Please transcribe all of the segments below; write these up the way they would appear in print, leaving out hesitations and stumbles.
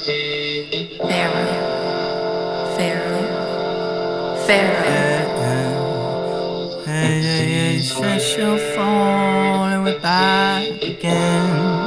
Pharaoh, Pharaoh, Pharaoh. Hey, it's your phone and we're back again.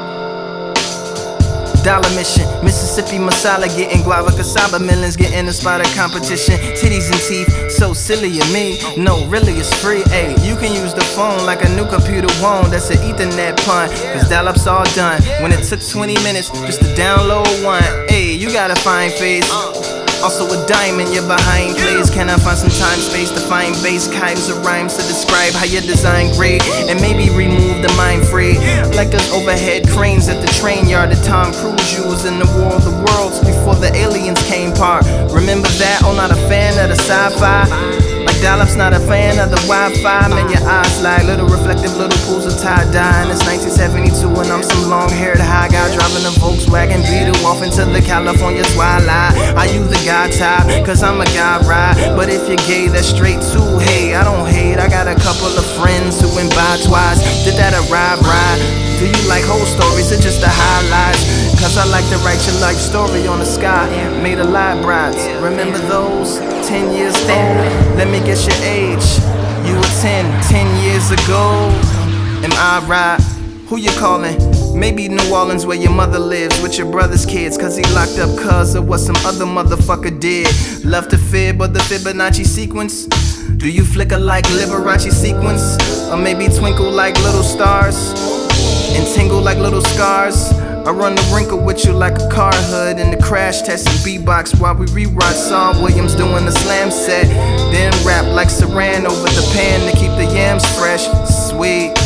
Dollar mission, Mississippi masala, getting guava cassava melons, getting inspired competition. Titties and teeth, so silly of me. No, really, it's free. Ayy, you can use the phone like a new computer won't. That's an Ethernet pun, cause dial-up's all done. When it took 20 minutes just to download one. Ayy, you got a fine face. Also a diamond, you're behind plays. Can I find some time, space to find bass, chimes or rhymes to describe how your design great? And maybe remove the mind free. Like us overhead cranes at the train yard that Tom Cruise used in the War of the Worlds before the aliens came part. Remember that? Oh, not a fan of the sci-fi? Like Dollop's not a fan of the Wi-Fi. Man, your eyes like little reflective little pools of tie-dye. And it's 1972 and I'm some long-haired high guy driving a Volkswagen Beetle off into the California twilight. Are you the guy type? Cause I'm a guy right. But if you're gay, that's straight too. Hey, I don't hate. I got a couple of friends who went by twice. Did that a ride? Do you like whole stories or just the highlights? Cause I like to write your life story on the sky. Made a lie brides. Remember those? 10 years old. Let me guess your age. You were 10 years ago. Am I right? Who you calling? Maybe New Orleans where your mother lives with your brother's kids. Cause he locked up cuz of what some other motherfucker did. Love to fib or the Fibonacci sequence? Do you flicker like Liberace sequence? Or maybe twinkle like little stars? And tingle like little scars? I run the wrinkle with you like a car hood in the crash test and beatbox while we rewrite Saul Williams doing the slam set. Then rap like Saran over the pan to keep the yams fresh. Sweet.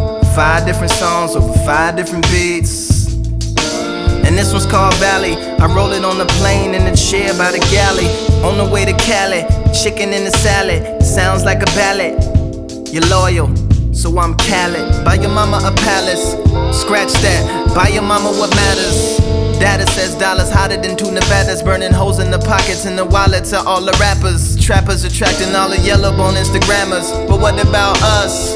5 different songs over 5 different beats. And this one's called Valley. I roll it on the plane in the chair by the galley. On the way to Cali, chicken in the salad. Sounds like a ballad. You're loyal, so I'm Khaled. Buy your mama a palace. Scratch that, buy your mama what matters. Data says dollars hotter than 2 Nevadas. Burning holes in the pockets and the wallets of all the rappers. Trappers attracting all the yellow bone Instagrammers. But what about us?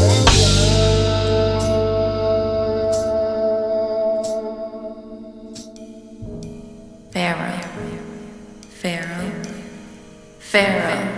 Pharaoh, Pharaoh, Pharaoh.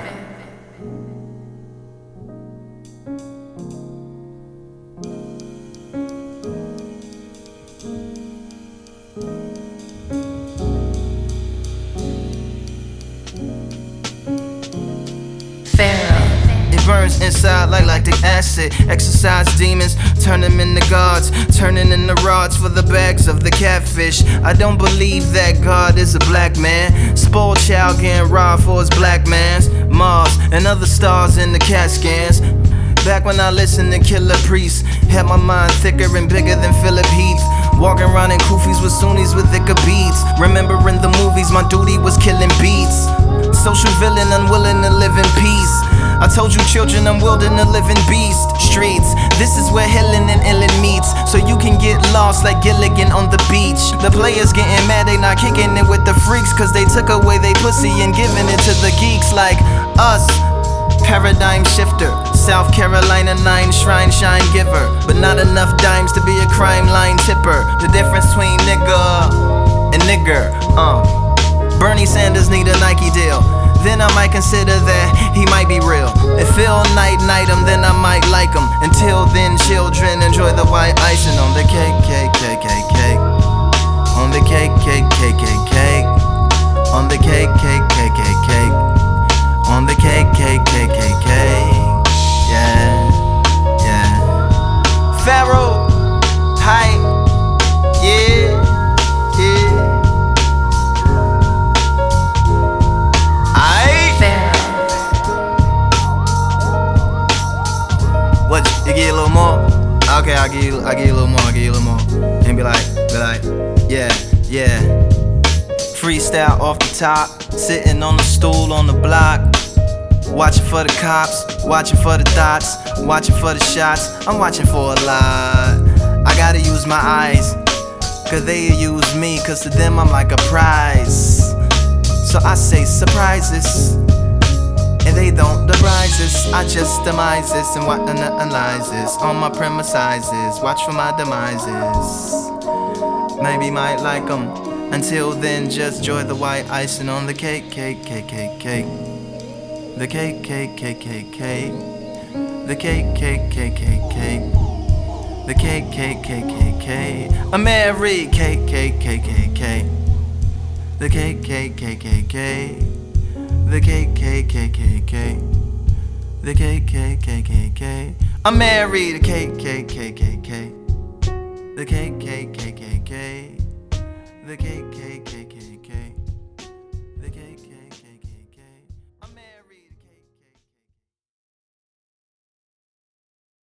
It burns inside like lactic acid. Exercise demons, turn them into gods. Turning into rods for the bags of the catfish. I don't believe that God is a black man. Spoiled child getting robbed for his black man's. Mars and other stars in the CAT scans. Back when I listened to Killer Priest, had my mind thicker and bigger than Philip Heath. Walking around in koofies with Sunnis with thicker beats. Remembering the movies, my duty was killing beats. Social villain, unwilling to live in peace. I told you children, I'm willing to live in beast streets. This is where Helen and Ellen meets. So you can get lost like Gilligan on the beach. The players getting mad, they not kicking it with the freaks. Cause they took away they pussy and giving it to the geeks like us. Paradigm shifter, South Carolina 9 shrine shine giver. But not enough dimes to be a crime line tipper. The difference between nigga and nigger. Bernie Sanders need a Nike deal. Then I might consider that he might be real. If Phil Knight him, then I might like him. Until then, children enjoy the white icing on the cake, cake, cake, cake, cake. On the cake, cake, cake, cake, cake. On the cake, cake, cake, cake, cake. On the cake, cake, cake, cake, cake. Yeah, yeah. Pharaoh, hi, yeah, yeah. What? You get a little more? Okay, I'll give you a little more. And be like, yeah. Freestyle off the top, sitting on the stool on the block. Watching for the cops, watching for the thoughts, watching for the shots. I'm watching for a lot. I gotta use my eyes, cause they use me, cause to them I'm like a prize. So I say surprises, and they don't derize this. I just demise this and what analyzes on my premises. Watch for my demises. Maybe might like 'em, Until then, just enjoy the white icing on the cake, cake, cake, cake, cake. The cake, cake, cake, cake, cake. The cake, cake, cake, cake, cake. The cake, cake, cake, cake, cake. A merry cake, cake, cake, cake, cake. The cake, cake, cake, cake, cake. The cake, cake, cake, cake, cake. The cake, cake, cake, cake, cake. I'm married. The cake, cake, cake, cake, cake. The cake, cake, cake, cake, cake. The cake.